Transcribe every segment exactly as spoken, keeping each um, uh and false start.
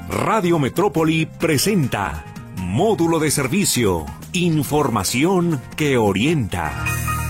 Radio Metrópoli presenta Módulo de Servicio, información que orienta.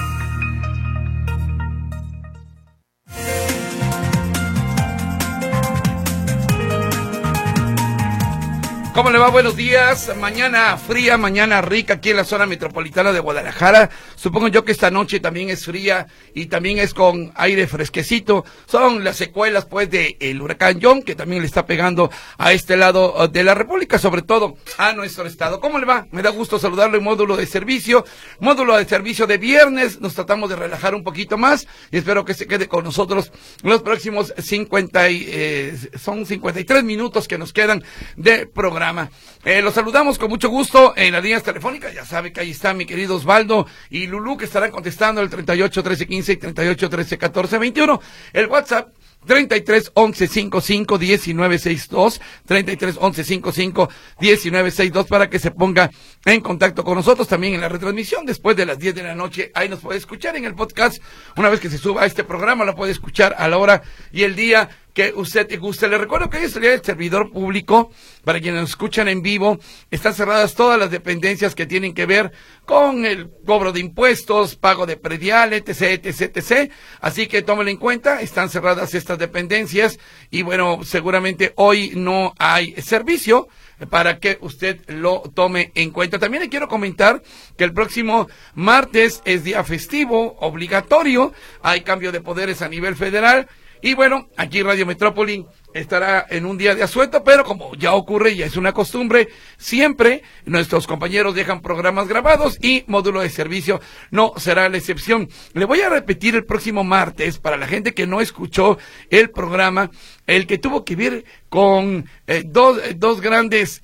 ¿Cómo le va? Buenos días. Mañana fría, mañana rica aquí en la zona metropolitana de Guadalajara. Supongo yo que esta noche también es fría y también es con aire fresquecito. Son las secuelas pues de el huracán John, que también le está pegando a este lado de la República, sobre todo a nuestro estado. ¿Cómo le va? Me da gusto saludarlo en módulo de servicio. Módulo de servicio de viernes. Nos tratamos de relajar un poquito más y espero que se quede con nosotros los próximos cincuenta y, eh, son cincuenta y tres minutos que nos quedan de programa. Eh, los saludamos con mucho gusto en las líneas telefónicas. Ya sabe que ahí está mi querido Osvaldo y Lulú, que estarán contestando el treinta y ocho, trece, quince y treinta y ocho, trece, catorce, veintiuno. El WhatsApp treinta y tres, once, cincuenta y cinco, diecinueve, sesenta y dos, treinta y tres, once, cincuenta y cinco, diecinueve, sesenta y dos, para que se ponga en contacto con nosotros. También en la retransmisión después de las diez de la noche, ahí nos puede escuchar en el podcast. Una vez que se suba a este programa, lo puede escuchar a la hora y el día que usted guste. Le recuerdo que hoy es el día del servidor público. Para quienes nos escuchan en vivo, están cerradas todas las dependencias que tienen que ver con el cobro de impuestos, pago de predial, etc, etc, etc. Así que tómenlo en cuenta, están cerradas estas dependencias y bueno, seguramente hoy no hay servicio para que usted lo tome en cuenta. También le quiero comentar que el próximo martes es día festivo, obligatorio, hay cambio de poderes a nivel federal. Y bueno, aquí Radio Metrópoli estará en un día de asueto, pero como ya ocurre, ya es una costumbre, siempre nuestros compañeros dejan programas grabados y módulo de servicio no será la excepción. Le voy a repetir el próximo martes, para la gente que no escuchó el programa, el que tuvo que ver con eh, dos, dos grandes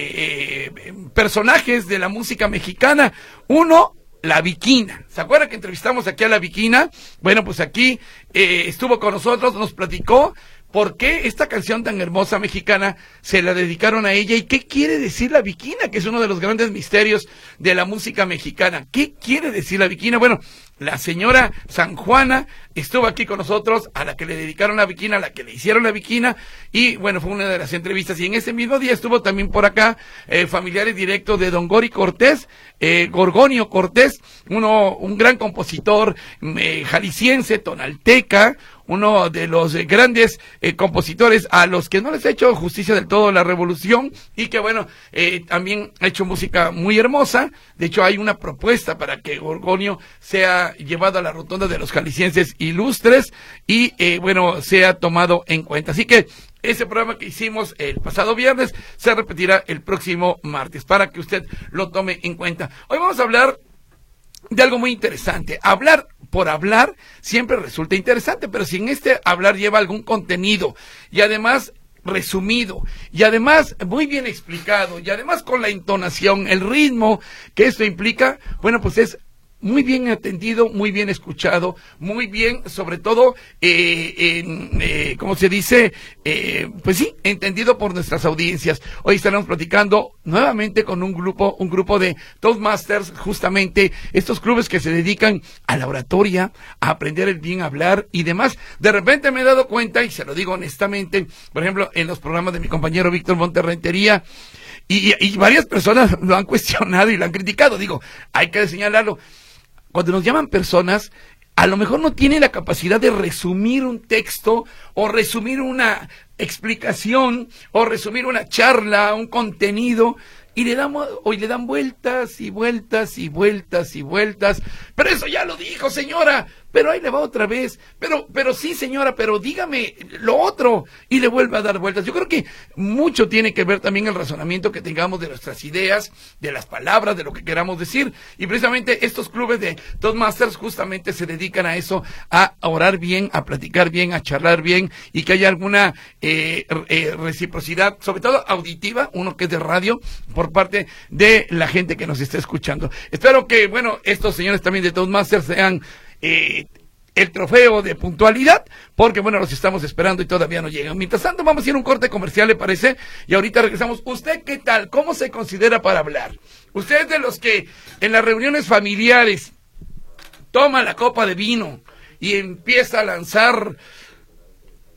eh, eh, personajes de la música mexicana. Uno, La Bikina. ¿Se acuerdan que entrevistamos aquí a La Bikina? Bueno, pues aquí eh, estuvo con nosotros, nos platicó por qué esta canción tan hermosa mexicana se la dedicaron a ella y qué quiere decir La Bikina, que es uno de los grandes misterios de la música mexicana. ¿Qué quiere decir La Bikina? Bueno, la señora San Juana estuvo aquí con nosotros, a la que le dedicaron La Bikina, a la que le hicieron La Bikina, y bueno, fue una de las entrevistas. Y en ese mismo día estuvo también por acá eh, familiares directos de Don Gori Cortés, eh, Gorgonio Cortés, uno, un gran compositor eh, jalisciense, tonalteca, uno de los eh, grandes eh, compositores a los que no les ha hecho justicia del todo la revolución y que bueno, eh, también ha hecho música muy hermosa. De hecho hay una propuesta para que Gorgonio sea llevado a la rotonda de los jaliscienses ilustres y eh, bueno, sea tomado en cuenta. Así que ese programa que hicimos el pasado viernes se repetirá el próximo martes para que usted lo tome en cuenta. Hoy vamos a hablar de algo muy interesante. Hablar por hablar siempre resulta interesante, pero si en este hablar lleva algún contenido y además resumido y además muy bien explicado y además con la entonación, el ritmo que esto implica, bueno, pues es muy bien atendido, muy bien escuchado, muy bien, sobre todo, eh, en, eh, ¿cómo se dice? Eh, pues sí, entendido por nuestras audiencias. Hoy estaremos platicando nuevamente con un grupo, un grupo de Toastmasters, justamente estos clubes que se dedican a la oratoria, a aprender el bien hablar y demás. De repente me he dado cuenta, y se lo digo honestamente, por ejemplo, en los programas de mi compañero Víctor Monterrentería, y, y, y varias personas lo han cuestionado y lo han criticado. Digo, hay que señalarlo. Cuando nos llaman personas, a lo mejor no tienen la capacidad de resumir un texto o resumir una explicación o resumir una charla, un contenido, y le damos, o le dan vueltas y vueltas y vueltas y vueltas. Pero eso ya lo dijo, señora. Pero ahí le va otra vez. Pero, pero sí, señora, pero dígame lo otro. Y le vuelve a dar vueltas. Yo creo que mucho tiene que ver también el razonamiento que tengamos de nuestras ideas, de las palabras, de lo que queramos decir. Y precisamente estos clubes de Toastmasters justamente se dedican a eso, a orar bien, a platicar bien, a charlar bien y que haya alguna eh, eh, reciprocidad, sobre todo auditiva, uno que es de radio, por parte de la gente que nos está escuchando. Espero que, bueno, estos señores también de Toastmasters sean Eh, el trofeo de puntualidad, porque bueno, los estamos esperando y todavía no llegan. Mientras tanto, vamos a ir a un corte comercial, ¿le parece? Y ahorita regresamos. ¿Usted qué tal? ¿Cómo se considera para hablar? ¿Usted es de los que en las reuniones familiares toma la copa de vino y empieza a lanzar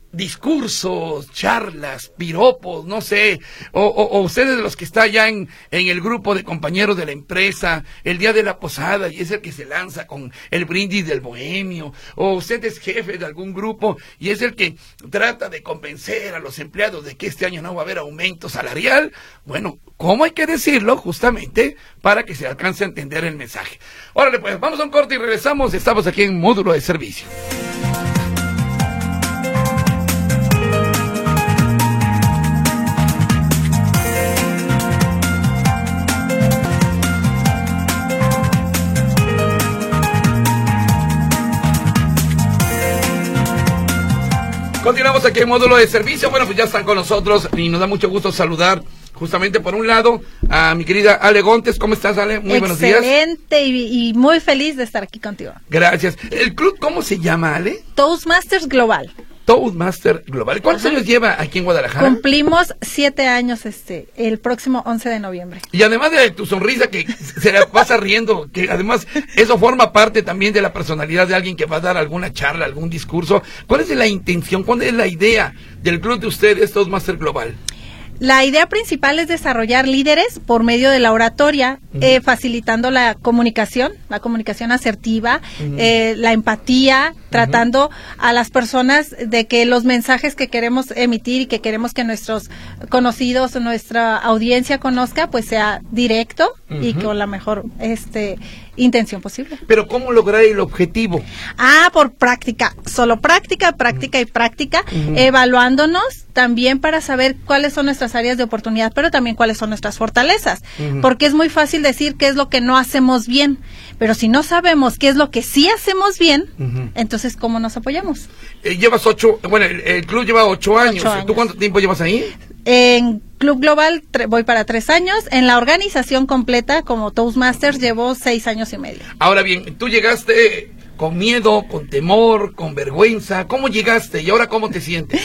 discursos, charlas, piropos, no sé, o, o, o ustedes los que están ya en, en el grupo de compañeros de la empresa, el día de la posada y es el que se lanza con el brindis del bohemio, o usted es jefe de algún grupo y es el que trata de convencer a los empleados de que este año no va a haber aumento salarial. Bueno, ¿cómo hay que decirlo justamente para que se alcance a entender el mensaje? Órale pues, vamos a un corte y regresamos, estamos aquí en Módulo de Servicio. Continuamos aquí en Módulo de Servicio. Bueno, pues ya están con nosotros y nos da mucho gusto saludar justamente por un lado a mi querida Ale Gontes. ¿Cómo estás, Ale? Muy buenos días. Excelente y, y muy feliz de estar aquí contigo. Gracias. ¿El club cómo se llama, Ale? Toastmasters Global. Toastmaster Global. ¿Cuántos Ajá. años lleva aquí en Guadalajara? Cumplimos siete años este el próximo once de noviembre. Y además de tu sonrisa que se la pasa riendo, que además eso forma parte también de la personalidad de alguien que va a dar alguna charla, algún discurso. ¿Cuál es la intención, cuál es la idea del club de ustedes, Toastmaster Global? La idea principal es desarrollar líderes por medio de la oratoria, uh-huh. eh, facilitando la comunicación, la comunicación asertiva, uh-huh. eh, la empatía, uh-huh. tratando a las personas de que los mensajes que queremos emitir y que queremos que nuestros conocidos o nuestra audiencia conozca, pues sea directo uh-huh. y con la mejor este intención posible. Pero ¿cómo lograr el objetivo? Ah, por práctica, solo práctica, práctica y práctica, uh-huh. evaluándonos también para saber cuáles son nuestras áreas de oportunidad, pero también cuáles son nuestras fortalezas, uh-huh. porque es muy fácil decir qué es lo que no hacemos bien, pero si no sabemos qué es lo que sí hacemos bien, uh-huh. entonces ¿cómo nos apoyamos? Eh, llevas ocho, bueno, el, el club lleva ocho años. ocho años. ¿Tú cuánto tiempo llevas ahí? En Club Global tre- voy para tres años. En la organización completa como Toastmasters llevo seis años y medio. Ahora bien, tú llegaste con miedo, con temor, con vergüenza. ¿Cómo llegaste y ahora cómo te sientes?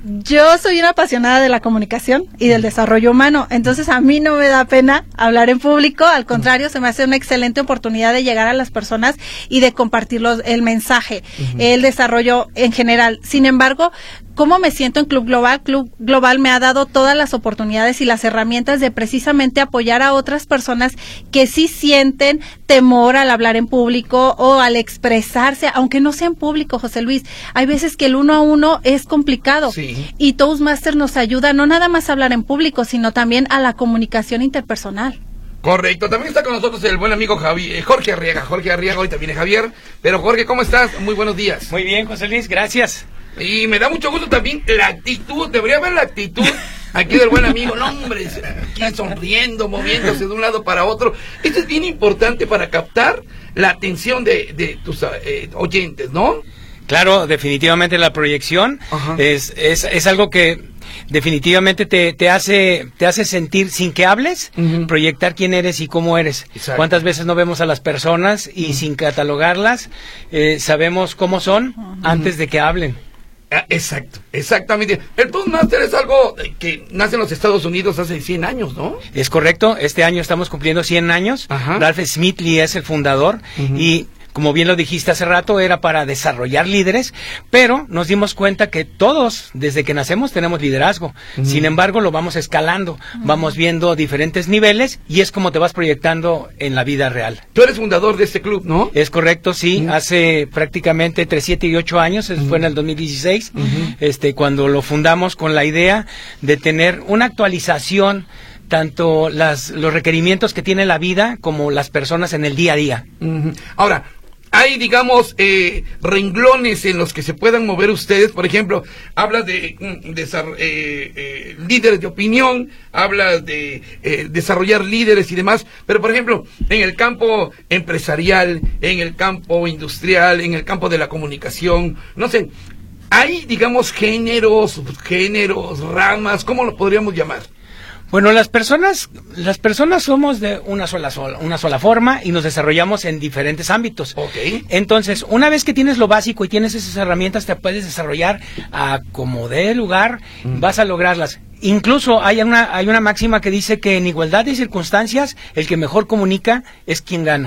Yo soy una apasionada de la comunicación y del desarrollo humano, entonces a mí no me da pena hablar en público, al contrario, se me hace una excelente oportunidad de llegar a las personas y de compartir los, el mensaje, uh-huh. el desarrollo en general. Sin embargo, ¿cómo me siento en Club Global? Club Global me ha dado todas las oportunidades y las herramientas de precisamente apoyar a otras personas que sí sienten temor al hablar en público o al expresarse, aunque no sea en público, José Luis. Hay veces que el uno a uno es complicado. Sí. Y Toastmasters nos ayuda no nada más a hablar en público, sino también a la comunicación interpersonal. Correcto, también está con nosotros el buen amigo Javi, Jorge Arriaga. Jorge Arriaga, ahorita viene Javier. Pero Jorge, ¿cómo estás? Muy buenos días. Muy bien, José Luis, gracias. Y me da mucho gusto también la actitud, debería ver la actitud aquí del buen amigo, no hombre, aquí sonriendo, moviéndose de un lado para otro. Esto es bien importante para captar la atención de, de tus eh, oyentes, ¿no? Claro, definitivamente la proyección es, es, es algo que definitivamente te, te hace te hace sentir sin que hables, uh-huh. proyectar quién eres y cómo eres. Exacto. Cuántas veces no vemos a las personas y uh-huh. sin catalogarlas eh, sabemos cómo son uh-huh. antes de que hablen. Ah, exacto, exactamente. El Toastmaster es algo que nace en los Estados Unidos hace cien años, ¿no? Es correcto, este año estamos cumpliendo cien años. Ajá. Ralph Smithley es el fundador uh-huh. y como bien lo dijiste hace rato, era para desarrollar líderes, pero nos dimos cuenta que todos, desde que nacemos, tenemos liderazgo. Uh-huh. Sin embargo, lo vamos escalando, uh-huh. vamos viendo diferentes niveles y es como te vas proyectando en la vida real. Tú eres fundador de este club, ¿no? Es correcto, sí. Uh-huh. Hace prácticamente entre siete y ocho años, eso uh-huh. fue en el dos mil dieciséis, uh-huh. este, cuando lo fundamos con la idea de tener una actualización tanto las, los requerimientos que tiene la vida como las personas en el día a día. Uh-huh. Ahora, hay, digamos, eh, renglones en los que se puedan mover ustedes. Por ejemplo, hablas de, de eh, eh, líderes de opinión, hablas de eh, desarrollar líderes y demás, pero por ejemplo, en el campo empresarial, en el campo industrial, en el campo de la comunicación, no sé, hay, digamos, géneros, géneros, ramas, ¿cómo lo podríamos llamar? Bueno, las personas, las personas somos de una sola, sola, una sola forma y nos desarrollamos en diferentes ámbitos. Okay. Entonces, una vez que tienes lo básico y tienes esas herramientas, te puedes desarrollar a como dé lugar, mm. vas a lograrlas. Incluso hay una, hay una máxima que dice que en igualdad de circunstancias, el que mejor comunica es quien gana.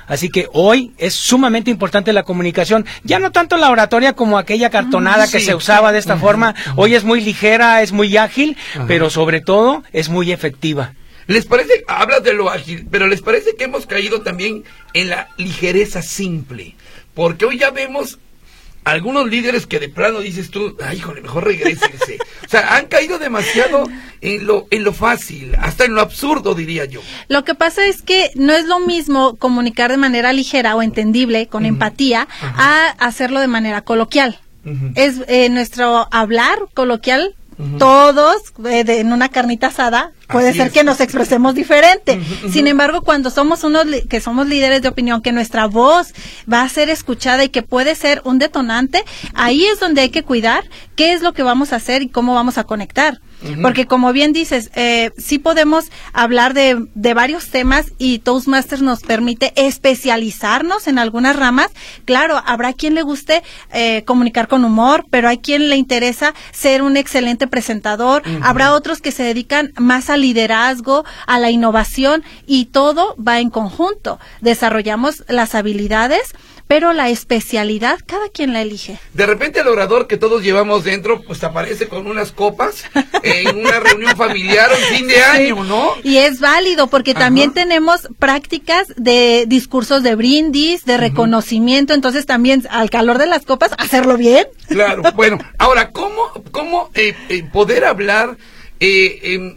Así que hoy es sumamente importante la comunicación, ya no tanto la oratoria como aquella cartonada mm, que sí. se usaba de esta uh-huh, forma, uh-huh. hoy es muy ligera, es muy ágil, uh-huh. pero sobre todo es muy efectiva. ¿Les parece, hablas de lo ágil, pero les parece que hemos caído también en la ligereza simple? Porque hoy ya vemos algunos líderes que de plano dices tú, ay, híjole, mejor regrésense. O sea, han caído demasiado en lo en lo fácil, hasta en lo absurdo, diría yo. Lo que pasa es que no es lo mismo comunicar de manera ligera o entendible, con uh-huh. empatía, uh-huh. a hacerlo de manera coloquial. Uh-huh. Es eh, nuestro hablar coloquial. Uh-huh. Todos eh, de, en una carnita asada puede Así ser es. que nos expresemos diferente. Uh-huh, uh-huh. Sin embargo, cuando somos unos li- que somos líderes de opinión, que nuestra voz va a ser escuchada y que puede ser un detonante, ahí es donde hay que cuidar qué es lo que vamos a hacer y cómo vamos a conectar. Uh-huh. Porque como bien dices, eh, sí podemos hablar de, de varios temas y Toastmasters nos permite especializarnos en algunas ramas. Claro, habrá quien le guste eh, comunicar con humor, pero hay quien le interesa ser un excelente presentador. Uh-huh. Habrá otros que se dedican más al liderazgo, a la innovación, y todo va en conjunto. Desarrollamos las habilidades, pero la especialidad cada quien la elige. De repente el orador que todos llevamos dentro pues aparece con unas copas en una reunión familiar o fin de año, ¿no? Y es válido porque Ajá. también tenemos prácticas de discursos de brindis, de reconocimiento, uh-huh. entonces también al calor de las copas hacerlo bien. Claro, bueno, ahora, ¿cómo, cómo eh, eh, poder hablar eh, eh,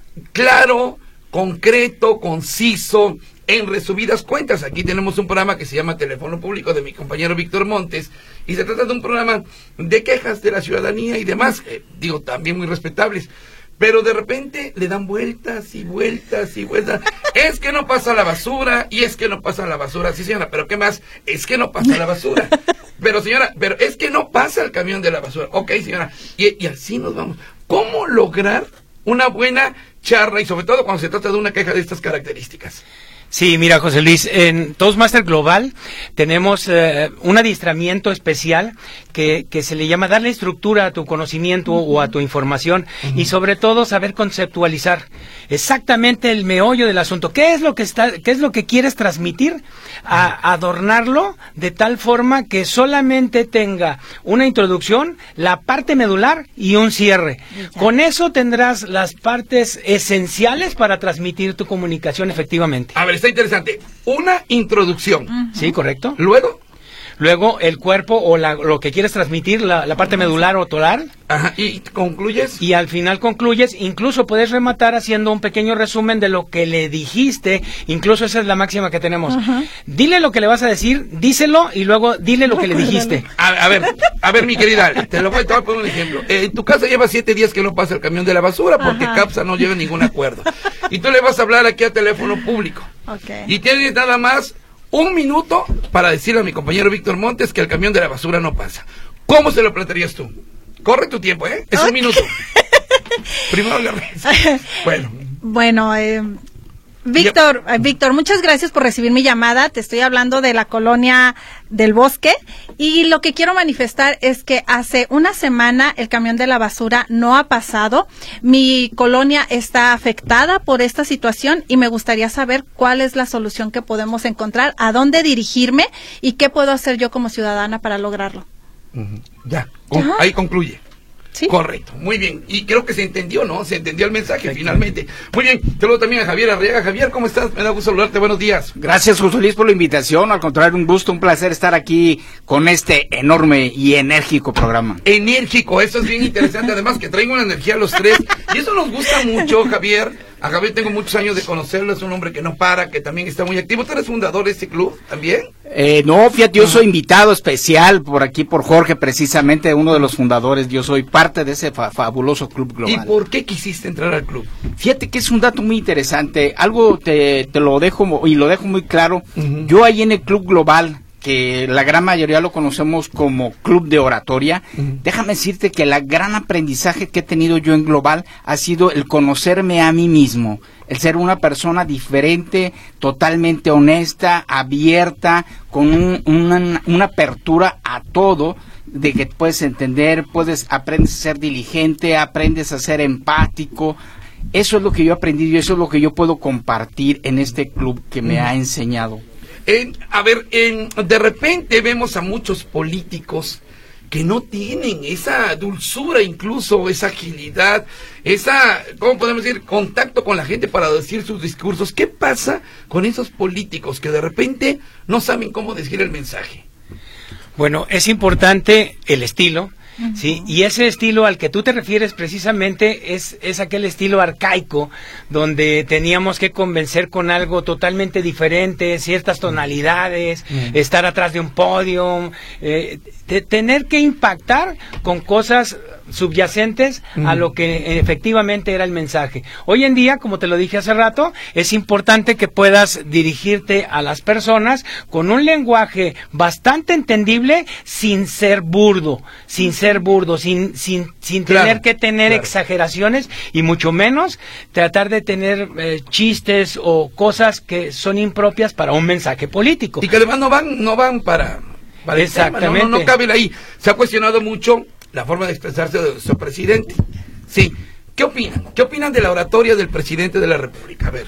claro, concreto, conciso, en resumidas cuentas? Aquí tenemos un programa que se llama Teléfono Público de mi compañero Víctor Montes, y se trata de un programa de quejas de la ciudadanía y demás, eh, digo, también muy respetables, pero de repente le dan vueltas y vueltas y vueltas. Es que no pasa la basura, y es que no pasa la basura. Sí, señora, pero ¿qué más? Es que no pasa la basura. Pero señora, pero es que no pasa el camión de la basura. Ok, señora, y, y así nos vamos. ¿Cómo lograr una buena charla, y sobre todo cuando se trata de una queja de estas características? Sí, mira, José Luis, en Toastmaster Global tenemos eh, un adiestramiento especial que, que se le llama darle estructura a tu conocimiento uh-huh. o a tu información uh-huh. y sobre todo saber conceptualizar exactamente el meollo del asunto. ¿Qué es lo que está, qué es lo que quieres transmitir? A, adornarlo de tal forma que solamente tenga una introducción, la parte medular y un cierre. Ya. Con eso tendrás las partes esenciales para transmitir tu comunicación efectivamente. A ver, está interesante. Una introducción. Uh-huh. Sí, correcto. Luego. Luego el cuerpo o la, lo que quieres transmitir, la, la parte medular o toral. Ajá. ¿Y concluyes? Y al final concluyes, incluso puedes rematar haciendo un pequeño resumen de lo que le dijiste. Incluso esa es la máxima que tenemos. Uh-huh. Dile lo que le vas a decir, díselo y luego dile lo que le dijiste. A, a ver, a ver mi querida, te lo voy, te voy a poner un ejemplo. Eh, en tu casa lleva siete días que no pasa el camión de la basura porque Ajá. CAPSA no llega a ningún acuerdo. Y tú le vas a hablar aquí a teléfono público. Okay. Y tienes nada más un minuto para decirle a mi compañero Víctor Montes que el camión de la basura no pasa. ¿Cómo se lo plantearías tú? Corre tu tiempo, ¿eh? Es okay. un minuto. Primero le Bueno. Bueno, eh, Víctor, eh, Víctor, muchas gracias por recibir mi llamada. Te estoy hablando de la colonia del Bosque y lo que quiero manifestar es que hace una semana el camión de la basura no ha pasado. Mi colonia está afectada por esta situación y me gustaría saber cuál es la solución que podemos encontrar, a dónde dirigirme y qué puedo hacer yo como ciudadana para lograrlo. Uh-huh. Ya, Con, ahí concluye. ¿Sí? Correcto, muy bien. Y creo que se entendió, ¿no? Se entendió el mensaje finalmente. Muy bien, saludo también a Javier Arriaga. Javier, ¿cómo estás? Me da gusto saludarte, buenos días. Gracias, José Luis, por la invitación. Al contrario, un gusto, un placer estar aquí con este enorme y enérgico programa. Enérgico, eso es bien interesante. Además que traigo una energía a los tres. Y eso nos gusta mucho, Javier. A Javier tengo muchos años de conocerlo, es un hombre que no para, que también está muy activo. ¿Tú eres fundador de este club también? Eh, no, fíjate, yo soy invitado especial por aquí, por Jorge, precisamente, uno de los fundadores. Yo soy parte de ese fa fabuloso club global. ¿Y por qué quisiste entrar al club? Fíjate que es un dato muy interesante. Algo te, te lo dejo, y lo dejo muy claro. Uh-huh. Yo ahí en el club global, que la gran mayoría lo conocemos como club de oratoria, uh-huh. déjame decirte que el gran aprendizaje que he tenido yo en global ha sido el conocerme a mí mismo, el ser una persona diferente, totalmente honesta, abierta, con un, una, una apertura a todo, de que puedes entender, puedes aprendes a ser diligente, aprendes a ser empático. Eso es lo que yo he aprendido y eso es lo que yo puedo compartir en este club que me uh-huh. ha enseñado. Eh, a ver, eh, de repente vemos a muchos políticos que no tienen esa dulzura, incluso esa agilidad, esa, ¿cómo podemos decir?, contacto con la gente para decir sus discursos. ¿Qué pasa con esos políticos que de repente no saben cómo decir el mensaje? Bueno, es importante el estilo. Sí, y ese estilo al que tú te refieres precisamente es, es aquel estilo arcaico donde teníamos que convencer con algo totalmente diferente, ciertas tonalidades, mm. estar atrás de un podio, eh, de tener que impactar con cosas subyacentes mm. a lo que efectivamente era el mensaje. Hoy en día, como te lo dije hace rato, es importante que puedas dirigirte a las personas con un lenguaje bastante entendible sin ser burdo, sin ser burdo, sin sin sin claro, tener que tener claro. exageraciones y mucho menos tratar de tener eh, chistes o cosas que son impropias para un mensaje político. Y que además no van no van para, para exactamente. El tema, no, no, no cabe ahí. Se ha cuestionado mucho la forma de expresarse de su presidente. Sí. ¿Qué opinan? ¿Qué opinan de la oratoria del presidente de la República? A ver.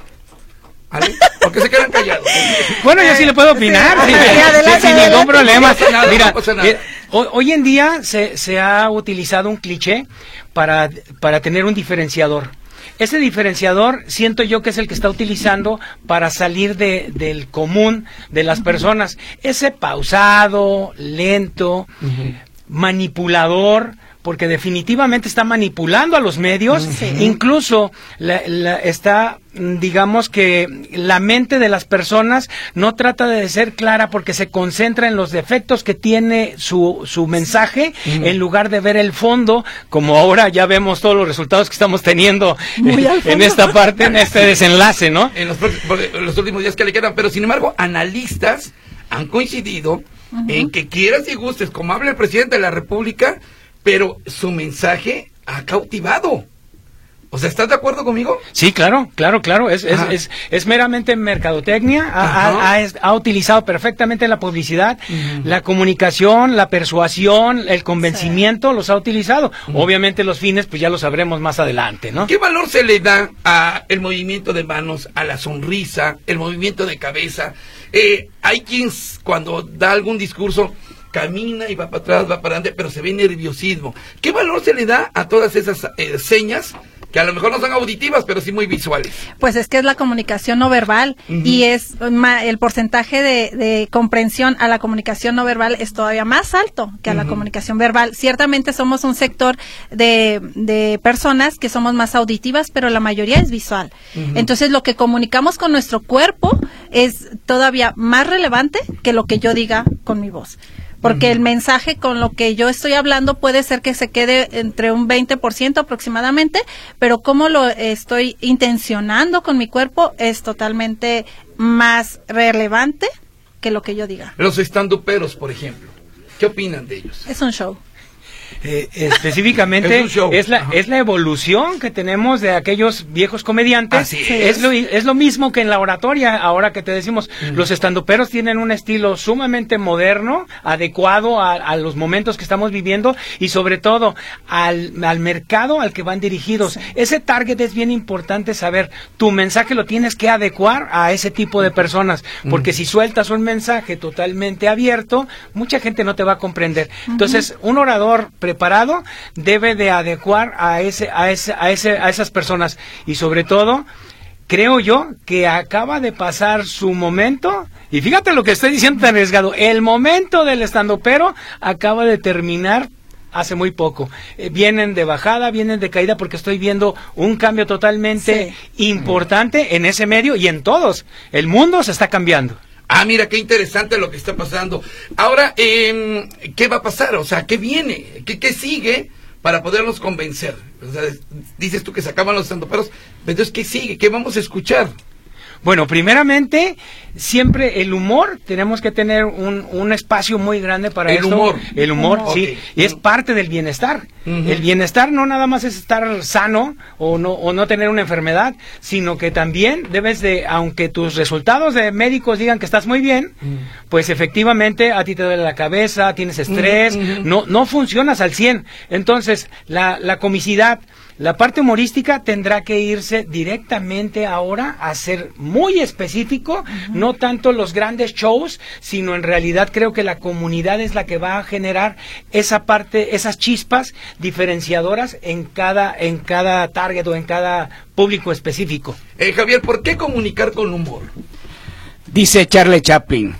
¿Vale? ¿Por qué se quedan callados? Bueno, yo sí le puedo opinar, sí, sí, sí, sin ningún problema. No pasa nada, Mira, no pasa nada. Eh, hoy, hoy en día se, se ha utilizado un cliché para, para tener un diferenciador. Ese diferenciador siento yo que es el que está utilizando para salir de, del común de las personas. Ese pausado, lento, uh-huh. manipulador, porque definitivamente está manipulando a los medios, sí. incluso la, la, está, digamos que la mente de las personas no trata de ser clara porque se concentra en los defectos que tiene su, su mensaje, sí. en lugar de ver el fondo, como ahora ya vemos todos los resultados que estamos teniendo en, en esta parte, en este desenlace, ¿no? En los, en los últimos días que le quedan, pero sin embargo, analistas han coincidido uh-huh. en que quieras y gustes, como habla el presidente de la República, pero su mensaje ha cautivado. O sea, ¿estás de acuerdo conmigo? Sí, claro, claro, claro. Es, es, es, es meramente mercadotecnia. Ha, ha, ha, ha utilizado perfectamente la publicidad, uh-huh. la comunicación, la persuasión, el convencimiento, sí. los ha utilizado. Uh-huh. Obviamente los fines, pues ya lo sabremos más adelante, ¿no? ¿Qué valor se le da a el movimiento de manos, a la sonrisa, el movimiento de cabeza? Eh, hay quien cuando da algún discurso camina y va para atrás, va para adelante, pero se ve nerviosismo. ¿Qué valor se le da a todas esas eh, señas que a lo mejor no son auditivas, pero sí muy visuales? Pues es que es la comunicación no verbal uh-huh. y es ma, el porcentaje de, de comprensión a la comunicación no verbal es todavía más alto que a uh-huh. la comunicación verbal. Ciertamente somos un sector de, de personas que somos más auditivas, pero la mayoría es visual. Uh-huh. Entonces lo que comunicamos con nuestro cuerpo es todavía más relevante que lo que yo diga con mi voz. Porque uh-huh. el mensaje con lo que yo estoy hablando puede ser que se quede entre un veinte por ciento aproximadamente, pero cómo lo estoy intencionando con mi cuerpo es totalmente más relevante que lo que yo diga. Los estanduperos, por ejemplo, ¿qué opinan de ellos? Es un show. Eh, específicamente es, es la Ajá. es la evolución que tenemos de aquellos viejos comediantes. Así es. Es lo, es lo mismo que en la oratoria. Ahora que te decimos, uh-huh. los estandoperos tienen un estilo sumamente moderno, adecuado a, a los momentos que estamos viviendo y sobre todo al, al mercado al que van dirigidos. Sí. Ese target es bien importante saber. Tu mensaje lo tienes que adecuar a ese tipo de personas, porque uh-huh. si sueltas un mensaje totalmente abierto, mucha gente no te va a comprender. Uh-huh. Entonces, un orador preparado debe de adecuar a ese a ese a ese a esas personas y sobre todo creo yo que acaba de pasar su momento y fíjate lo que estoy diciendo tan arriesgado, el momento del estandopero acaba de terminar hace muy poco. Eh, vienen de bajada, vienen de caída porque estoy viendo un cambio totalmente sí. importante en ese medio y en todos. El mundo se está cambiando. Ah, mira, qué interesante lo que está pasando. Ahora, eh, ¿qué va a pasar? O sea, ¿qué viene? ¿Qué, qué sigue para podernos convencer? O sea, dices tú que se acaban los estandoperos, entonces, ¿qué sigue? ¿Qué vamos a escuchar? Bueno, primeramente, siempre el humor, tenemos que tener un, un espacio muy grande para el esto. Humor. El humor. El humor, sí, okay. y es parte del bienestar. Uh-huh. El bienestar no nada más es estar sano o no o no tener una enfermedad, sino que también debes de, aunque tus resultados de médicos digan que estás muy bien, uh-huh. pues efectivamente a ti te duele la cabeza, tienes estrés, uh-huh. no no funcionas al cien. Entonces, la, la comicidad, la parte humorística tendrá que irse directamente ahora a ser muy específico, uh-huh. no tanto los grandes shows, sino en realidad creo que la comunidad es la que va a generar esa parte, esas chispas diferenciadoras en cada, en cada target o en cada público específico. Eh, Javier, ¿por qué comunicar con humor? Dice Charlie Chaplin,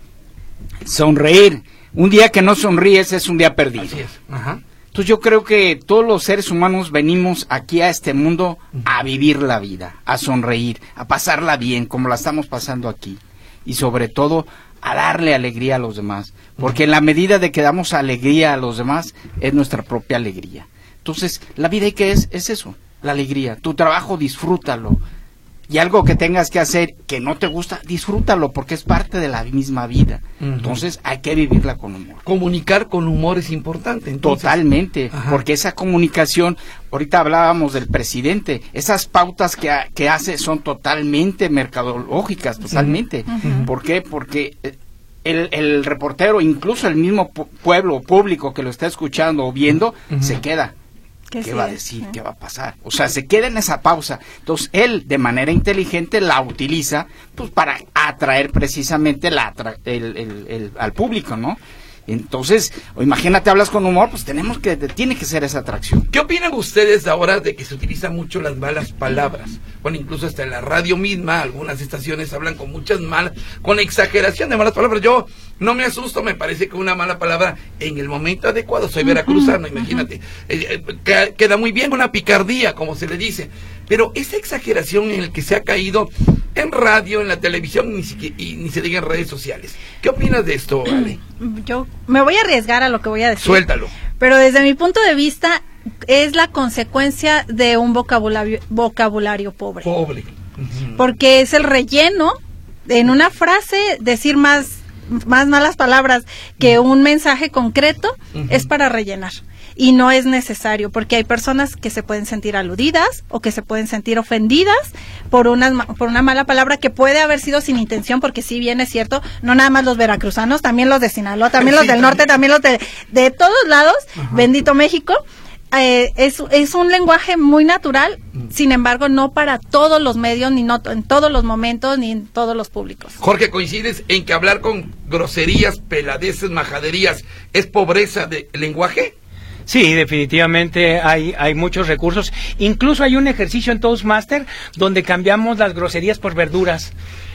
sonreír. Un día que no sonríes es un día perdido. Así es. Ajá. Entonces yo creo que todos los seres humanos venimos aquí a este mundo a vivir la vida, a sonreír, a pasarla bien, como la estamos pasando aquí. Y sobre todo, a darle alegría a los demás. Porque en la medida de que damos alegría a los demás, es nuestra propia alegría. Entonces, la vida, ¿qué es? Es eso, la alegría. Tu trabajo, disfrútalo. Y algo que tengas que hacer que no te gusta, disfrútalo, porque es parte de la misma vida. Uh-huh. Entonces hay que vivirla con humor. Comunicar con humor es importante. Entonces. Totalmente, Ajá. porque esa comunicación, ahorita hablábamos del presidente, esas pautas que, que hace son totalmente mercadológicas, totalmente. Uh-huh. ¿Por qué? Porque el, el reportero, incluso el mismo pueblo público que lo está escuchando o viendo, uh-huh. se queda. ¿Qué sí va a decir? ¿Eh? ¿Qué va a pasar? O sea, se queda en esa pausa. Entonces, él, de manera inteligente, la utiliza pues para atraer precisamente la atra el, el, el, al público, ¿no? Entonces, imagínate, hablas con humor, pues tenemos que, tiene que ser esa atracción. ¿Qué opinan ustedes ahora de que se utilizan mucho las malas palabras? Bueno, incluso hasta en la radio misma, algunas estaciones hablan con muchas malas, con exageración de malas palabras. Yo no me asusto, me parece que una mala palabra en el momento adecuado, soy veracruzano, imagínate, eh, eh, queda muy bien, una picardía, como se le dice. Pero esa exageración en la que se ha caído en radio, en la televisión ni siquiera, y ni se diga en redes sociales. ¿Qué opinas de esto, Ale? Yo me voy a arriesgar a lo que voy a decir. Suéltalo. Pero desde mi punto de vista es la consecuencia de un vocabulario, vocabulario pobre. Pobre. Uh-huh. Porque es el relleno, en una frase decir más, más malas palabras que un mensaje concreto, uh-huh. es para rellenar. Y no es necesario, porque hay personas que se pueden sentir aludidas o que se pueden sentir ofendidas por una, por una mala palabra que puede haber sido sin intención, porque si bien es cierto, no nada más los veracruzanos, también los de Sinaloa, también sí, los del norte, también los de, de todos lados, ajá. Bendito México. Eh, es, es un lenguaje muy natural, sin embargo no para todos los medios, ni no en todos los momentos, ni en todos los públicos. Jorge, ¿coincides en que hablar con groserías, peladeces, majaderías es pobreza de lenguaje? Sí, definitivamente hay, hay muchos recursos. Incluso hay un ejercicio en Toastmaster donde cambiamos las groserías por verduras.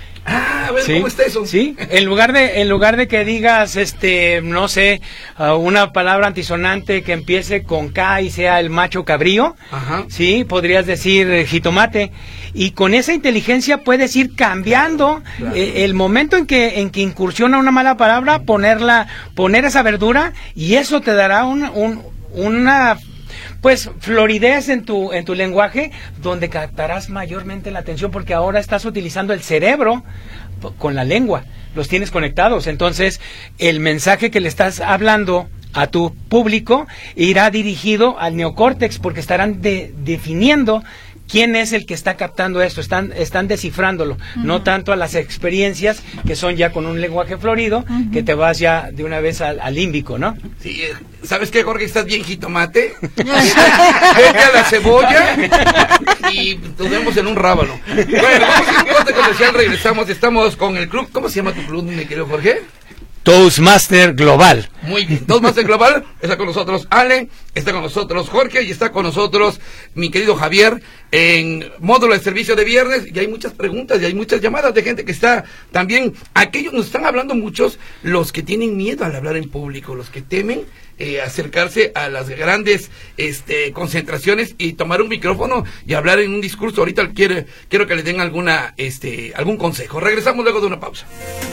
Ah, a ver, ¿sí? ¿Cómo está eso? Sí, en lugar de, en lugar de que digas, este, no sé, uh, una palabra antisonante que empiece con K y sea el macho cabrío, ajá. Sí, podrías decir eh, jitomate. Y con esa inteligencia puedes ir cambiando claro. eh, el momento en que, en que incursiona una mala palabra, ponerla, poner esa verdura, y eso te dará un, un una pues floridez en tu en tu lenguaje, donde captarás mayormente la atención, porque ahora estás utilizando el cerebro con la lengua, los tienes conectados. Entonces el mensaje que le estás hablando a tu público irá dirigido al neocórtex, porque estarán de, definiendo quién es el que está captando esto, están, están descifrándolo, uh-huh. no tanto a las experiencias que son ya con un lenguaje florido, uh-huh. que te vas ya de una vez al, al límbico, ¿no? Sí, ¿sabes qué, Jorge? Estás bien jitomate, vete a la cebolla y nos vemos en un rábano. Bueno, vamos a un corte comercial, regresamos, estamos con el club. ¿Cómo se llama tu club, mi querido Jorge? Toastmaster Global. Muy bien, Toastmaster Global. Está con nosotros Ale, está con nosotros Jorge y está con nosotros mi querido Javier en módulo de servicio de viernes. Y hay muchas preguntas y hay muchas llamadas de gente que está también. Aquellos nos están hablando muchos, los que tienen miedo al hablar en público, los que temen eh, acercarse a las grandes este, concentraciones y tomar un micrófono y hablar en un discurso. Ahorita quiero, quiero que le den alguna, este, algún consejo. Regresamos luego de una pausa.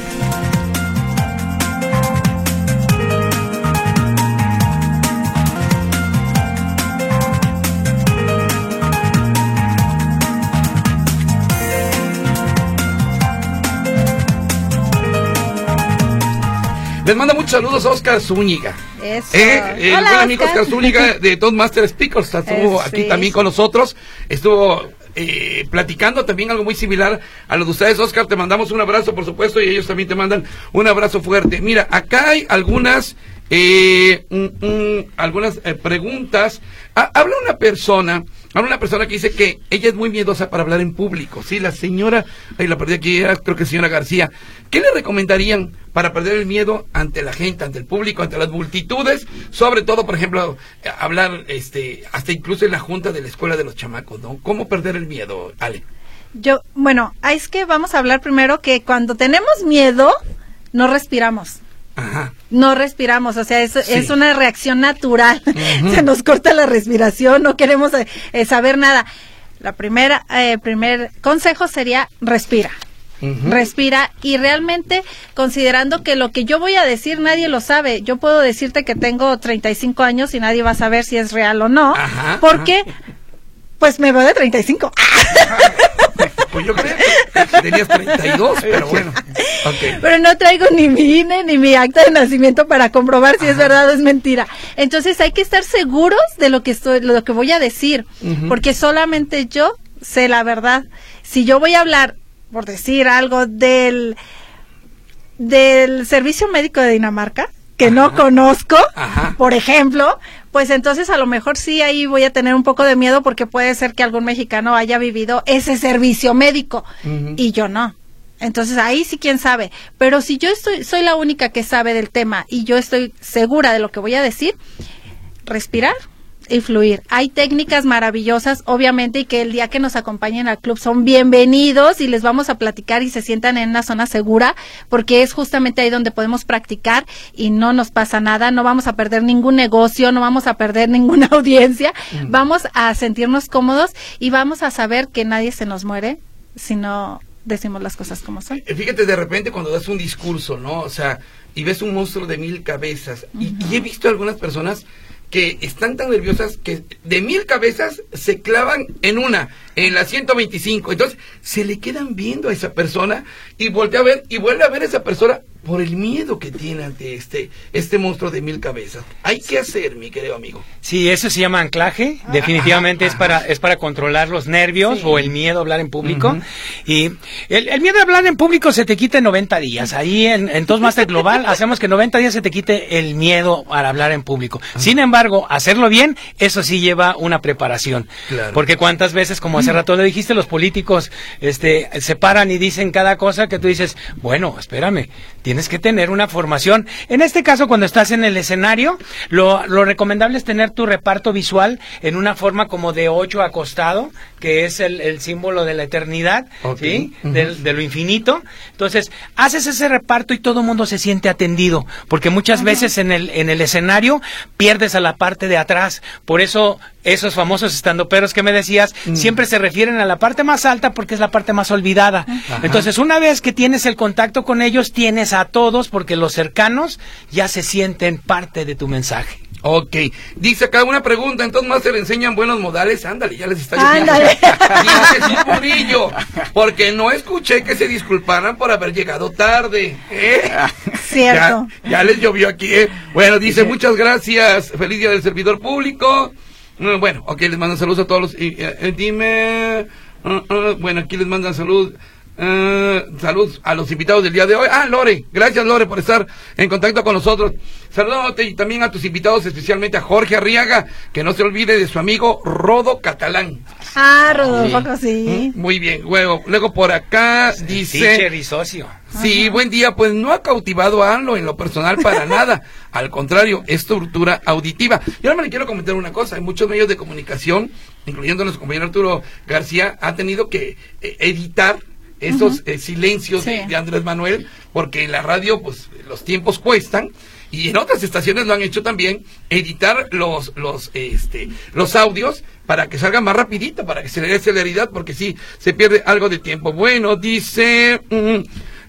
Les manda muchos saludos a Oscar Zúñiga. Eso. Eh, el Hola, buen amigo Oscar. Oscar Zúñiga de Toastmaster Speakers estuvo Es, aquí sí. también con nosotros. Estuvo eh, platicando también algo muy similar a lo de ustedes. Oscar, te mandamos un abrazo, por supuesto, y ellos también te mandan un abrazo fuerte. Mira, acá hay algunas eh, mm, mm, algunas eh, preguntas. Ha, habla una persona Ahora una persona que dice que ella es muy miedosa para hablar en público, sí, la señora, ahí la perdí aquí, era, creo que señora García, ¿qué le recomendarían para perder el miedo ante la gente, ante el público, ante las multitudes? Sobre todo, por ejemplo, hablar, este, hasta incluso en la junta de la escuela de los chamacos, ¿no? ¿Cómo perder el miedo, Ale? Yo, bueno, es que vamos a hablar primero que cuando tenemos miedo, no respiramos. Ajá. No respiramos, o sea, es, Sí. es una reacción natural. Uh-huh. Se nos corta la respiración, no queremos eh, eh, saber nada. La primera, eh, primer consejo sería respira. Uh-huh. Respira y realmente considerando que lo que yo voy a decir nadie lo sabe. Yo puedo decirte que tengo treinta y cinco años y nadie va a saber si es real o no, Ajá, porque ajá. pues me veo de treinta y cinco. Pues yo creo que tenías treinta y dos, pero bueno. Okay. Pero no traigo ni mi I N E ni mi acta de nacimiento para comprobar si Ajá. es verdad o es mentira. Entonces hay que estar seguros de lo que estoy, lo que voy a decir, uh-huh. porque solamente yo sé la verdad. Si yo voy a hablar, por decir algo, del del servicio médico de Dinamarca, que Ajá. no conozco, Ajá. por ejemplo, pues entonces a lo mejor sí ahí voy a tener un poco de miedo porque puede ser que algún mexicano haya vivido ese servicio médico uh-huh. y yo no. Entonces ahí sí quién sabe, pero si yo estoy soy la única que sabe del tema y yo estoy segura de lo que voy a decir, respirar y fluir. Hay técnicas maravillosas, obviamente, y que el día que nos acompañen al club son bienvenidos y les vamos a platicar y se sientan en una zona segura, porque es justamente ahí donde podemos practicar y no nos pasa nada, no vamos a perder ningún negocio, no vamos a perder ninguna audiencia, mm. vamos a sentirnos cómodos y vamos a saber que nadie se nos muere, sino decimos las cosas como son. Fíjate, de repente cuando das un discurso, ¿no? O sea, y ves un monstruo de mil cabezas, uh-huh. y, y he visto algunas personas que están tan nerviosas que de mil cabezas se clavan en una, en la ciento veinticinco, entonces se le quedan viendo a esa persona y voltea a ver, y vuelve a ver a esa persona por el miedo que tiene ante este, este monstruo de mil cabezas. Hay que hacer, mi querido amigo. Sí, eso se llama anclaje, definitivamente ajá, ajá. es para es para controlar los nervios sí. o el miedo a hablar en público, uh-huh. y el, el miedo a hablar en público se te quita en noventa días, ahí en, en Toastmaster Global hacemos que noventa días se te quite el miedo al hablar en público, uh-huh. sin embargo, hacerlo bien, eso sí lleva una preparación, claro. porque cuántas veces, como hace rato le dijiste, los políticos este se paran y dicen cada cosa que tú dices, bueno, espérame, tienes que tener una formación. En este caso, cuando estás en el escenario, lo, lo recomendable es tener tu reparto visual en una forma como de ocho acostado, que es el, el símbolo de la eternidad, okay. ¿sí? Uh-huh. de, de lo infinito. Entonces, haces ese reparto y todo el mundo se siente atendido, porque muchas uh-huh. veces en el, en el escenario pierdes a la parte de atrás. Por eso, esos famosos estandoperos que me decías, uh-huh. siempre se refieren a la parte más alta porque es la parte más olvidada. Uh-huh. Entonces, una vez que tienes el contacto con ellos, tienes a todos, porque los cercanos ya se sienten parte de tu mensaje. Ok, dice acá una pregunta, entonces más se le enseñan buenos modales, ándale, ya les está diciendo. Ándale. Dice un Murillo, porque no escuché que se disculparan por haber llegado tarde. ¿eh? Cierto. Ya, ya les llovió aquí, ¿eh? Bueno, dice, muchas gracias, feliz día del servidor público. Bueno, ok, les mandan saludos a todos los, eh, eh, dime, uh, uh, bueno, aquí les mandan salud. Uh, salud a los invitados del día de hoy. Ah, Lore, gracias Lore por estar en contacto con nosotros. Saludote y también a tus invitados, especialmente a Jorge Arriaga, que no se olvide de su amigo Rodo Catalán. Ah, Rodolfo, sí. Mm, muy bien, luego, luego por acá dice... Teacher y socio. Sí, ajá. Buen día, pues no ha cautivado a AMLO en lo personal para nada, al contrario, es tortura auditiva. Y ahora me le quiero comentar una cosa, hay muchos medios de comunicación, incluyendo nuestro compañero Arturo García, ha tenido que eh, editar esos uh-huh. eh, silencios sí. de, de Andrés Manuel, porque en la radio pues los tiempos cuestan, y en otras estaciones lo han hecho también, editar los los este los audios para que salgan más rapidito, para que se le dé celeridad, porque sí, se pierde algo de tiempo. Bueno, dice... Uh,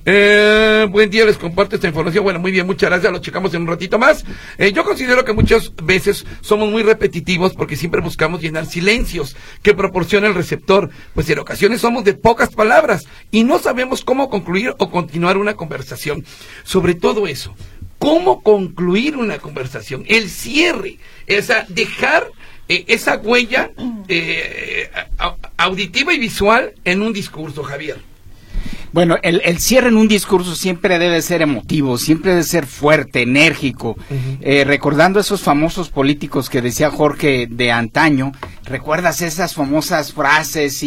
Eh, buen día, les comparto esta información. Bueno, muy bien, muchas gracias, lo checamos en un ratito más. Eh, yo considero que muchas veces somos muy repetitivos porque siempre buscamos llenar silencios que proporciona el receptor, pues en ocasiones somos de pocas palabras y no sabemos cómo concluir o continuar una conversación. Sobre todo eso, cómo concluir una conversación, el cierre, esa, dejar eh, esa huella eh, auditiva y visual en un discurso, Javier. Bueno, el, el cierre en un discurso siempre debe ser emotivo, siempre debe ser fuerte, enérgico. Uh-huh. eh, recordando esos famosos políticos que decía Jorge de antaño, recuerdas esas famosas frases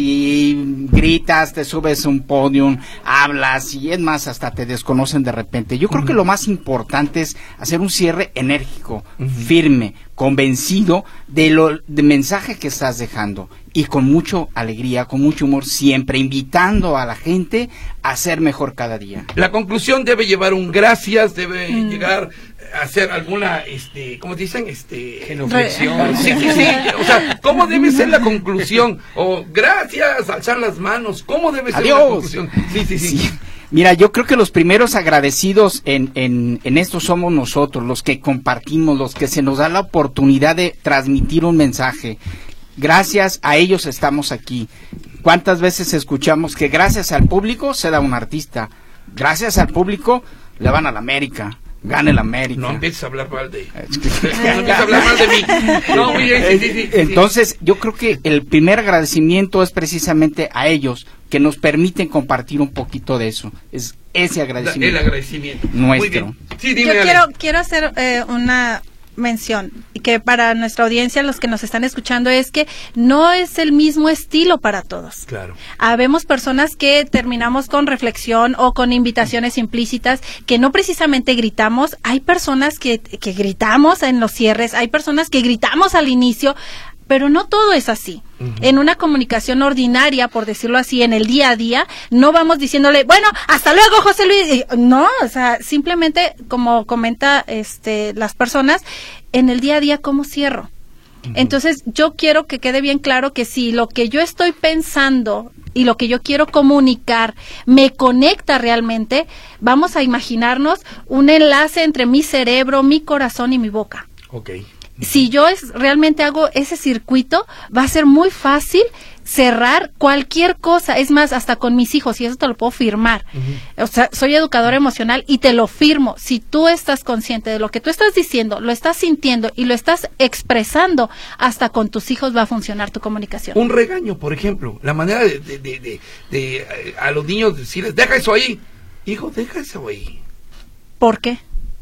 y gritas, te subes a un podium, hablas y es más, hasta te desconocen de repente. Yo creo uh-huh. que lo más importante es hacer un cierre enérgico, uh-huh. firme, convencido de lo de mensaje que estás dejando y con mucha alegría, con mucho humor, siempre invitando a la gente a ser mejor cada día. La conclusión debe llevar un gracias, debe mm. llegar a hacer alguna, este, ¿cómo dicen? Este, genuflexión. Sí, sí, sí. O sea, ¿cómo debe ser la conclusión? O gracias, alzar las manos. ¿Cómo debe ser Adiós. la conclusión? Sí, sí, sí. sí. Mira, yo creo que los primeros agradecidos en, en, en esto somos nosotros, los que compartimos, los que se nos da la oportunidad de transmitir un mensaje. Gracias a ellos estamos aquí. ¿Cuántas veces escuchamos que gracias al público se da un artista? Gracias al público le van a la América. Gane la América. No empieces a hablar mal de... no empieces a hablar mal de mí. No, mire, sí, sí, sí, Entonces, sí. yo creo que el primer agradecimiento es precisamente a ellos, que nos permiten compartir un poquito de eso. Es ese agradecimiento. El agradecimiento. Nuestro. Sí, dime, yo quiero, quiero hacer eh, una mención, y que para nuestra audiencia, los que nos están escuchando, es que no es el mismo estilo para todos. Claro. Habemos personas que terminamos con reflexión o con invitaciones implícitas, que no precisamente gritamos. Hay personas que, que gritamos en los cierres, hay personas que gritamos al inicio, pero no todo es así. Uh-huh. En una comunicación ordinaria, por decirlo así, en el día a día, no vamos diciéndole, bueno, hasta luego, José Luis. No, o sea, simplemente, como comenta este las personas, en el día a día, ¿cómo cierro? Uh-huh. Entonces, yo quiero que quede bien claro que si lo que yo estoy pensando y lo que yo quiero comunicar me conecta realmente, vamos a imaginarnos un enlace entre mi cerebro, mi corazón y mi boca. Okay. Si yo es, realmente hago ese circuito, va a ser muy fácil cerrar cualquier cosa. Es más, hasta con mis hijos, y eso te lo puedo firmar. Uh-huh. O sea, soy educadora emocional y te lo firmo. Si tú estás consciente de lo que tú estás diciendo, lo estás sintiendo y lo estás expresando, hasta con tus hijos va a funcionar tu comunicación. Un regaño, por ejemplo, la manera de, de, de, de, de a los niños decirles, deja eso ahí. Hijo, deja eso ahí. ¿Por qué?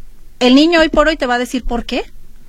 El niño hoy por hoy te va a decir, ¿por qué?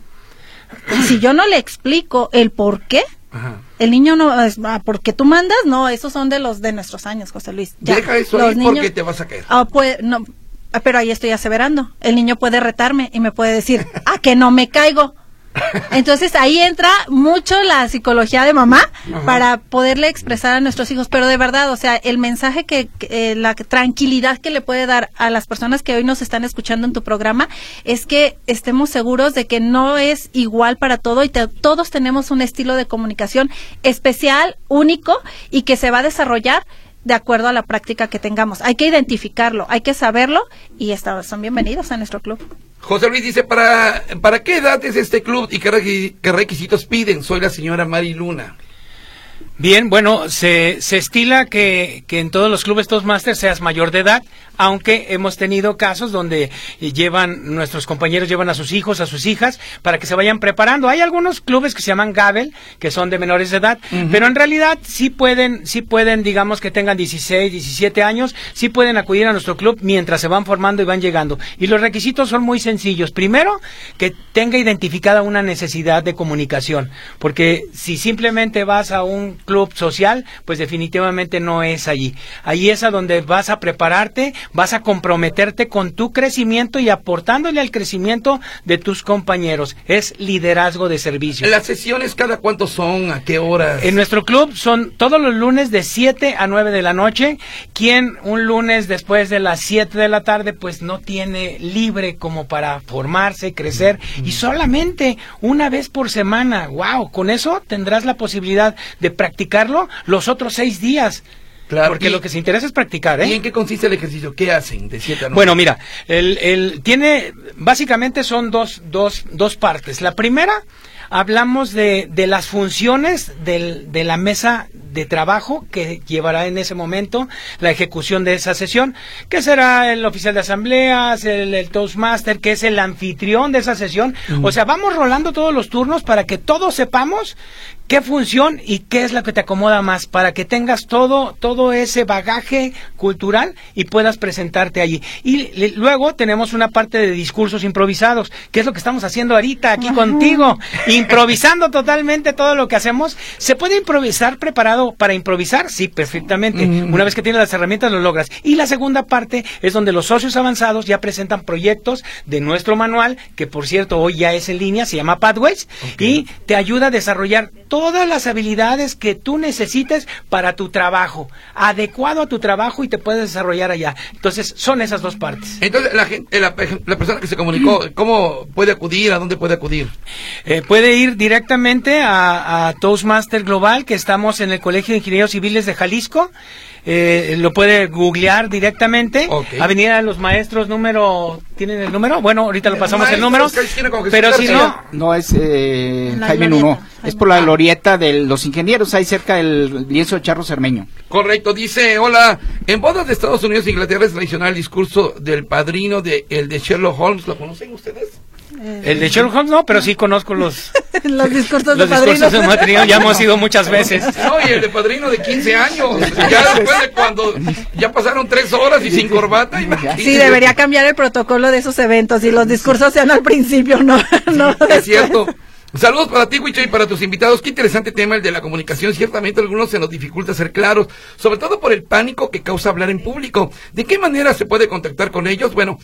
Si yo no le explico el por qué, ajá, el niño no es, ah, porque tú mandas, no, esos son de los de nuestros años, José Luis. Ya, deja eso ahí niños, porque te vas a caer. Ah, pues, no, pero ahí estoy aseverando. El niño puede retarme y me puede decir, ah, que no me caigo. Entonces ahí entra mucho la psicología de mamá, ajá, para poderle expresar a nuestros hijos, pero de verdad, o sea, el mensaje que, que eh, la tranquilidad que le puede dar a las personas que hoy nos están escuchando en tu programa es que estemos seguros de que no es igual para todo y te, todos tenemos un estilo de comunicación especial, único y que se va a desarrollar de acuerdo a la práctica que tengamos. Hay que identificarlo, hay que saberlo y está, son bienvenidos a nuestro club. José Luis dice, ¿para, ¿para qué edad es este club y qué, requ- qué requisitos piden? Soy la señora Mari Luna. Bien, bueno, se, se estila que, que en todos los clubes Toastmasters seas mayor de edad, aunque hemos tenido casos donde llevan, nuestros compañeros llevan a sus hijos, a sus hijas, para que se vayan preparando. Hay algunos clubes que se llaman Gabel, que son de menores de edad, uh-huh, pero en realidad sí pueden, sí pueden, digamos que tengan dieciséis, diecisiete años, sí pueden acudir a nuestro club mientras se van formando y van llegando. Y los requisitos son muy sencillos. Primero, que tenga identificada una necesidad de comunicación, porque si simplemente vas a un club social, pues definitivamente no es allí. Allí es a donde vas a prepararte, vas a comprometerte con tu crecimiento y aportándole al crecimiento de tus compañeros. Es liderazgo de servicio. ¿Las sesiones cada cuánto son? ¿A qué horas? En nuestro club son todos los lunes de siete a nueve de la noche. Quien un lunes después de las siete de la tarde pues no tiene libre como para formarse, crecer, mm-hmm, y solamente una vez por semana. ¡Wow! Con eso tendrás la posibilidad de practicarlo los otros seis días. Claro, porque y, lo que se interesa es practicar, ¿eh? ¿Y en qué consiste el ejercicio? ¿Qué hacen de siete a nueve? Bueno, mira, el, el tiene, básicamente son dos, dos, dos partes. La primera, hablamos de, de las funciones del, de la mesa de trabajo que llevará en ese momento la ejecución de esa sesión, que será el oficial de asambleas, el, el Toastmaster, que es el anfitrión de esa sesión. Uh-huh. O sea, vamos rolando todos los turnos para que todos sepamos qué función y qué es lo que te acomoda más para que tengas todo todo ese bagaje cultural y puedas presentarte allí. Y le, luego tenemos una parte de discursos improvisados, que es lo que estamos haciendo ahorita aquí contigo, improvisando totalmente todo lo que hacemos. ¿Se puede improvisar preparado para improvisar? Sí, perfectamente. Mm. Una vez que tienes las herramientas lo logras. Y la segunda parte es donde los socios avanzados ya presentan proyectos de nuestro manual, que por cierto hoy ya es en línea, se llama Pathways, okay. Y te ayuda a desarrollar todas las habilidades que tú necesites para tu trabajo, adecuado a tu trabajo y te puedes desarrollar allá. Entonces, son esas dos partes. Entonces, la, gente, la, la persona que se comunicó, ¿cómo puede acudir? ¿A dónde puede acudir? Eh, puede ir directamente a, a Toastmaster Global, que estamos en el Colegio de Ingenieros Civiles de Jalisco. Eh, lo puede googlear directamente. Okay. Avenida de los Maestros número, ¿tienen el número? Bueno, ahorita lo pasamos el, el número, pero si no... No, es eh, Jaime Nuno, es por la glorieta de los ingenieros, ahí cerca del lienzo de Charro Cermeño. Correcto, dice, hola, en bodas de Estados Unidos e Inglaterra es tradicional el discurso del padrino de el de Sherlock Holmes, ¿lo conocen ustedes? El de Sherlock Holmes no, pero sí conozco los los discursos los de discursos de padrino, ya hemos ido muchas veces. No, y el de padrino de quince años, ya después de cuando ya pasaron tres horas y sin corbata. Sí, debería cambiar el protocolo de esos eventos y los discursos sean al principio, no, no. Es cierto. Saludos para ti, Huicho, y para tus invitados. Qué interesante tema el de la comunicación. Ciertamente a algunos se nos dificulta ser claros, sobre todo por el pánico que causa hablar en público. ¿De qué manera se puede contactar con ellos? Bueno,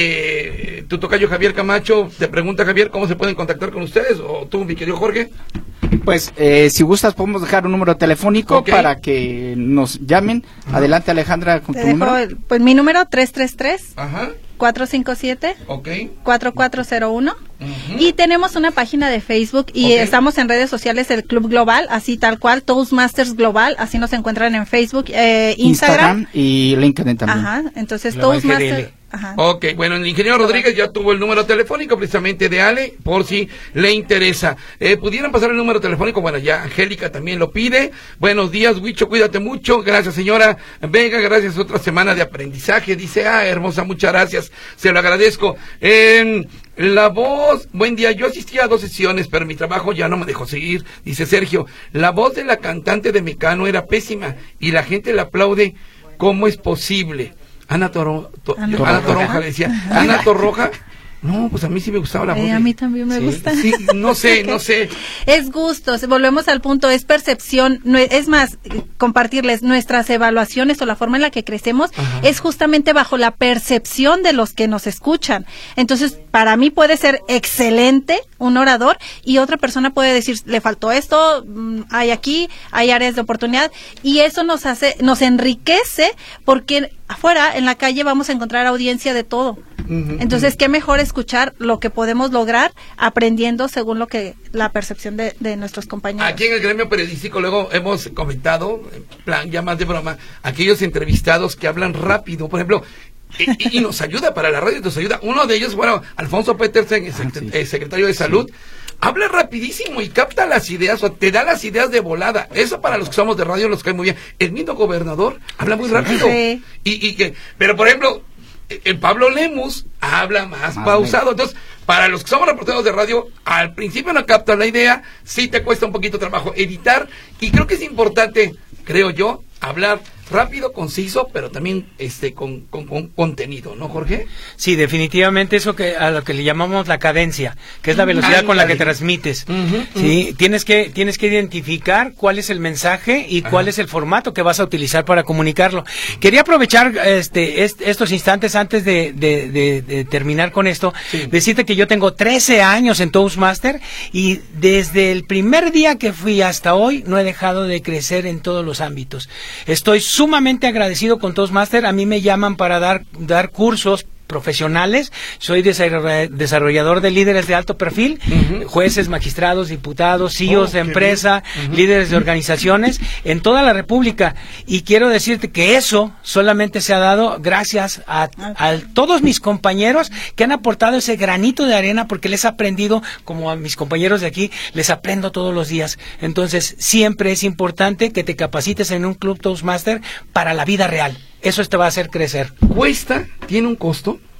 eh, tu tocayo Javier Camacho te pregunta, Javier, ¿cómo se pueden contactar con ustedes? O tú, mi querido Jorge. Pues, eh, si gustas, podemos dejar un número telefónico okay. para que nos llamen. Uh-huh. Adelante, Alejandra, con te tu dejo número. El, pues mi número tres tres tres. Ajá. cuatro cinco siete, okay. cuatro cuatro cero uno. Uh-huh. Y tenemos una página de Facebook y okay. estamos en redes sociales, el Club Global, así tal cual, Toastmasters Global, así nos encuentran en Facebook, eh, Instagram. Instagram y LinkedIn también. Ajá, entonces Toastmasters. Ajá. Ok, bueno, el ingeniero Rodríguez ya tuvo el número telefónico precisamente de Ale, por si le interesa. Eh, ¿Pudieran pasar el número telefónico? Bueno, ya Angélica también lo pide. Buenos días, Huicho, cuídate mucho. Gracias, señora Vega, gracias. Otra semana de aprendizaje. Dice, ah, hermosa, muchas gracias. Se lo agradezco. Eh, la voz, buen día, yo asistí a dos sesiones, pero mi trabajo ya no me dejó seguir. Dice Sergio, la voz de la cantante de Mecano era pésima y la gente la aplaude. ¿Cómo es posible? Ana, Toro, to, Ana, Ana Toronja le decía, Ana Torroja, no, pues a mí sí me gustaba la voz. Eh, a mí también me sí, gusta. Sí, no sé, no sé. Es gusto, volvemos al punto, es percepción, no, es más, compartirles nuestras evaluaciones o la forma en la que crecemos. Ajá. Es justamente bajo la percepción de los que nos escuchan. Entonces, para mí puede ser excelente un orador y otra persona puede decir, le faltó esto, hay aquí, hay áreas de oportunidad, y eso nos hace, nos enriquece porque afuera, en la calle, vamos a encontrar audiencia de todo. Uh-huh, Entonces, uh-huh. qué mejor escuchar lo que podemos lograr aprendiendo según lo que la percepción de, de nuestros compañeros. Aquí en el gremio periodístico luego hemos comentado, en plan ya más de broma, aquellos entrevistados que hablan rápido, por ejemplo, y, y nos ayuda para la radio, nos ayuda. Uno de ellos, bueno, Alfonso Petersen, el secret- ah, sí. secretario de Salud, sí. habla rapidísimo y capta las ideas, o te da las ideas de volada. Eso para los que somos de radio nos cae muy bien. El mismo gobernador habla muy rápido. Sí. Y, y que, pero por ejemplo, el Pablo Lemus habla más ah, pausado. Entonces, para los que somos reporteros de radio, al principio no captas la idea, sí te cuesta un poquito trabajo editar, y creo que es importante, creo yo, hablar rápido, conciso, pero también este con, con, con contenido, ¿no, Jorge? Sí, definitivamente eso que a lo que le llamamos la cadencia, que es la velocidad Ay, con la que transmites. Uh-huh, sí, uh-huh. tienes que tienes que identificar cuál es el mensaje y Ajá. cuál es el formato que vas a utilizar para comunicarlo. Quería aprovechar este est, estos instantes antes de, de, de, de terminar con esto, sí. decirte que yo tengo trece años en Toastmaster y desde el primer día que fui hasta hoy no he dejado de crecer en todos los ámbitos. Estoy sumamente agradecido con Toastmaster. A mí me llaman para dar dar cursos profesionales. Soy desarrollador de líderes de alto perfil, uh-huh. jueces, magistrados, diputados, C E Os oh, de empresa, uh-huh. líderes de organizaciones en toda la República. Y quiero decirte que eso solamente se ha dado gracias a, a todos mis compañeros que han aportado ese granito de arena, porque les he aprendido, como a mis compañeros de aquí, les aprendo todos los días. Entonces, siempre es importante que te capacites en un club Toastmaster para la vida real. Eso te va a hacer crecer. ¿Cuesta? ¿Tiene un costo?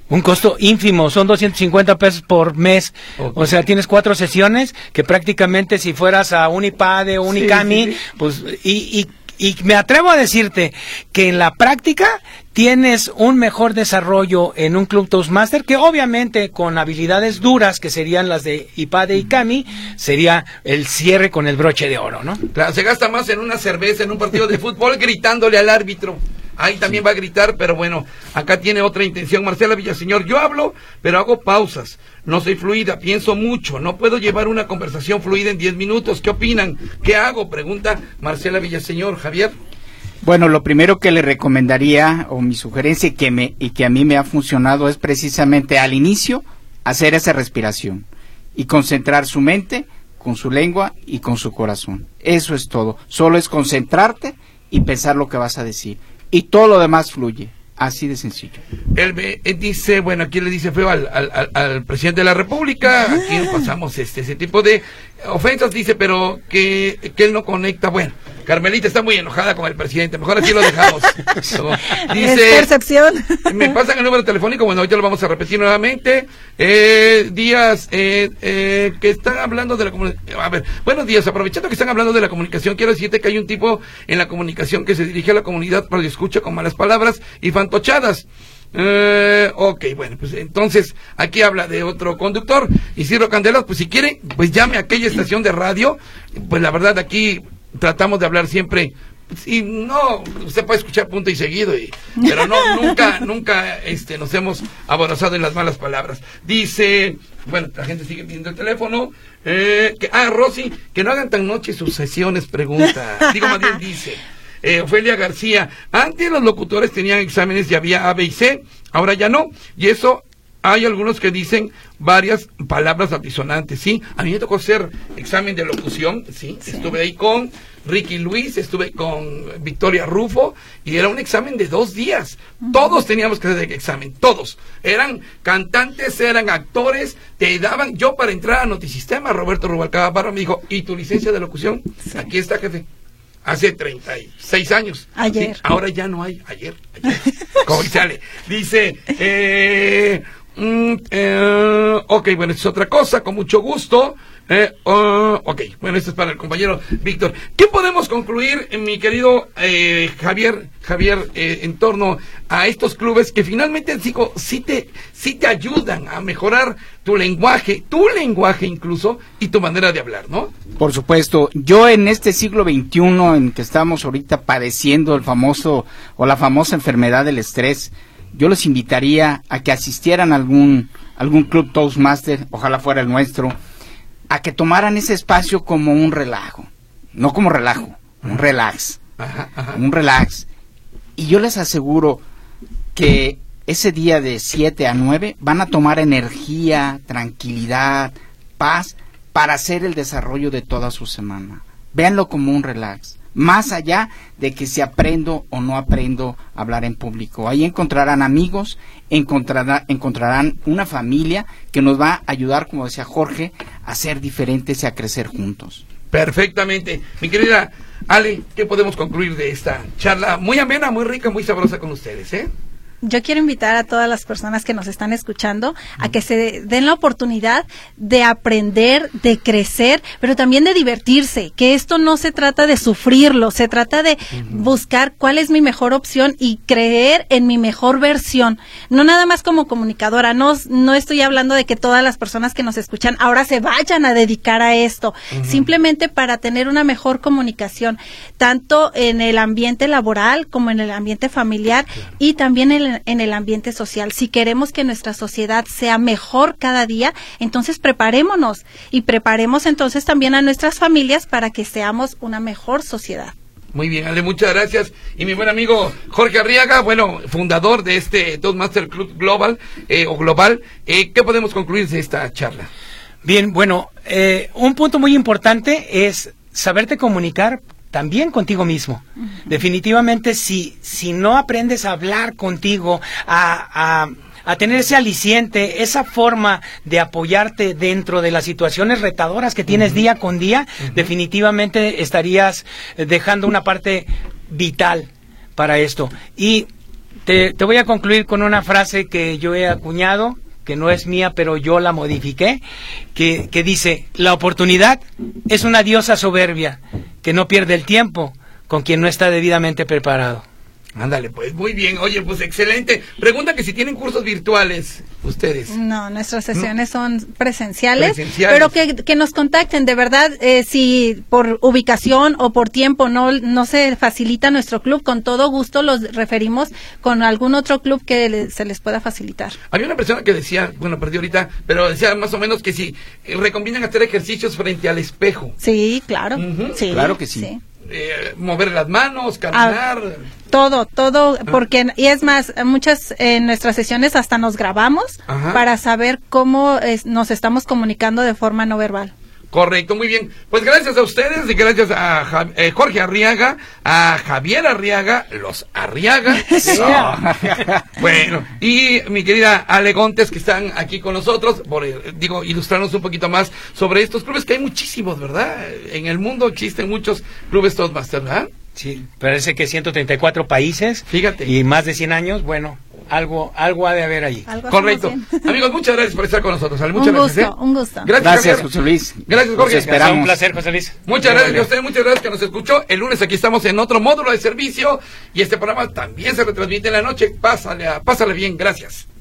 Un costo ínfimo, son doscientos cincuenta pesos por mes. Okay. O sea, tienes cuatro sesiones que prácticamente si fueras a un IPADE o un sí, ICAMI, sí, sí. pues, y, y, y me atrevo a decirte que en la práctica tienes un mejor desarrollo en un club Toastmaster, que obviamente con habilidades duras, que serían las de IPADE y ICAMI, sería el cierre con el broche de oro, ¿no? Claro, se gasta más en una cerveza, en un partido de fútbol, gritándole al árbitro. Ahí también va a gritar, pero bueno, acá tiene otra intención. Marcela Villaseñor, yo hablo, pero hago pausas. No soy fluida, pienso mucho. No puedo llevar una conversación fluida en diez minutos. ¿Qué opinan? ¿Qué hago? Pregunta Marcela Villaseñor. Javier. Bueno, lo primero que le recomendaría, o mi sugerencia, y que, me, y que a mí me ha funcionado, es precisamente al inicio hacer esa respiración y concentrar su mente con su lengua y con su corazón. Eso es todo. Solo es concentrarte y pensar lo que vas a decir. Y todo lo demás fluye, así de sencillo. Él, él dice, bueno, aquí le dice feo al, al, al presidente de la República, aquí no pasamos este ese tipo de ofensas, dice, pero que, que él no conecta. Bueno, Carmelita está muy enojada con el presidente, mejor así lo dejamos. Dice, es percepción. Me pasan el número telefónico, bueno, ahorita lo vamos a repetir nuevamente. Eh, días, eh, eh, que están hablando de la comunicación. A ver, buenos días, aprovechando que están hablando de la comunicación, quiero decirte que hay un tipo en la comunicación que se dirige a la comunidad para que escucha con malas palabras y fantochadas. Eh, ok, bueno, pues entonces aquí habla de otro conductor, Isidro Candelas, pues si quiere, pues llame a aquella estación de radio, pues la verdad aquí tratamos de hablar siempre, y no, usted puede escuchar punto y seguido, y, pero no, nunca, nunca este, nos hemos aborazado en las malas palabras. Dice, bueno, la gente sigue pidiendo el teléfono, eh, que, ah, Rosy, que no hagan tan noche sus sesiones, pregunta, digo más bien dice. Eh, Ofelia García, antes los locutores tenían exámenes y había A, B y C, ahora ya no, y eso hay algunos que dicen varias palabras altisonantes, sí, a mí me tocó hacer examen de locución, sí, sí. Estuve ahí con Ricky Luis, estuve con Victoria Rufo, y era un examen de dos días, uh-huh. Todos teníamos que hacer el examen, todos, eran cantantes, eran actores, te daban, yo para entrar a Notisistema, Roberto Rubalcaba Barra me dijo, ¿y tu licencia de locución? Sí. Aquí está, jefe. Hace treinta y seis años. Ayer. Sí, ahora ya no hay. Ayer. ayer. Como sale. Dice, eh, mm, eh, ok, bueno, esto es otra cosa, con mucho gusto. Eh, uh, ok, bueno, esto es para el compañero Víctor. ¿Qué podemos concluir, mi querido eh, Javier, Javier, eh, en torno a estos clubes que finalmente, digo, sí te, sí te ayudan a mejorar tu lenguaje, tu lenguaje incluso, y tu manera de hablar, ¿no? Por supuesto. Yo en este siglo veintiuno en que estamos ahorita padeciendo el famoso, o la famosa enfermedad del estrés, yo los invitaría a que asistieran a algún, algún club Toastmaster, ojalá fuera el nuestro, a que tomaran ese espacio como un relajo, no como relajo, un relax, ajá, ajá. un relax. Y yo les aseguro que ese día de siete a nueve van a tomar energía, tranquilidad, paz, para hacer el desarrollo de toda su semana. Véanlo como un relax, más allá de que si aprendo o no aprendo a hablar en público. Ahí encontrarán amigos, encontrarán, encontrarán una familia que nos va a ayudar, como decía Jorge, a ser diferentes y a crecer juntos. Perfectamente. Mi querida Ale, ¿qué podemos concluir de esta charla muy amena, muy rica, muy sabrosa con ustedes, eh? Yo quiero invitar a todas las personas que nos están escuchando a que se den la oportunidad de aprender, de crecer, pero también de divertirse, que esto no se trata de sufrirlo, se trata de uh-huh. buscar cuál es mi mejor opción y creer en mi mejor versión. No nada más como comunicadora, no, no estoy hablando de que todas las personas que nos escuchan ahora se vayan a dedicar a esto, uh-huh. simplemente para tener una mejor comunicación, tanto en el ambiente laboral como en el ambiente familiar claro. y también en el en el ambiente social. Si queremos que nuestra sociedad sea mejor cada día, entonces preparémonos y preparemos entonces también a nuestras familias para que seamos una mejor sociedad. Muy bien, Ale, muchas gracias. Y mi buen amigo Jorge Arriaga, bueno, fundador de este Toastmaster Club Global, eh, o Global, eh, ¿qué podemos concluir de esta charla? Bien, bueno, eh, un punto muy importante es saberte comunicar también contigo mismo. Uh-huh. Definitivamente, si si no aprendes a hablar contigo, a, a, a tener ese aliciente, esa forma de apoyarte dentro de las situaciones retadoras que tienes uh-huh. día con día, uh-huh. definitivamente estarías dejando una parte vital para esto. Y te, te voy a concluir con una frase que yo he acuñado, que no es mía, pero yo la modifiqué, que, que dice: la oportunidad es una diosa soberbia que no pierde el tiempo con quien no está debidamente preparado. Ándale, pues, muy bien. Oye, pues, excelente. Pregunta que si tienen cursos virtuales, ustedes. No, nuestras sesiones ¿Mm? son presenciales, presenciales, pero que, que nos contacten, de verdad, eh, si por ubicación o por tiempo no, no se facilita nuestro club, con todo gusto los referimos con algún otro club que le, se les pueda facilitar. Había una persona que decía, bueno, perdí ahorita, pero decía más o menos que si eh, recomiendan hacer ejercicios frente al espejo. Sí, claro. Uh-huh. Sí, claro que sí. sí. Eh, mover las manos, caminar. Ah, todo, todo, porque, y es más, muchas en nuestras sesiones hasta nos grabamos Ajá. para saber cómo es, nos estamos comunicando de forma no verbal. Correcto, muy bien. Pues gracias a ustedes y gracias a ja eh, Jorge Arriaga, a Javier Arriaga, los Arriaga. Bueno, y mi querida Ale Gontes, que están aquí con nosotros, por, eh, digo, ilustrarnos un poquito más sobre estos clubes, que hay muchísimos, ¿verdad? En el mundo existen muchos clubes Toastmasters, ¿verdad? Sí, parece que ciento treinta y cuatro países. Fíjate. Y más de cien años, bueno, algo algo ha de haber allí. Correcto. Amigos, muchas gracias por estar con nosotros. Ale, muchas un gracias. gusto, ¿eh? Un gusto. Gracias, gracias José Luis. Gracias, Jorge. Nos esperamos. Un placer, José Luis. Muchas gracias a usted, muchas gracias que nos escuchó. El lunes aquí estamos en otro módulo de servicio y este programa también se retransmite en la noche. Pásale, a, pásale bien, gracias.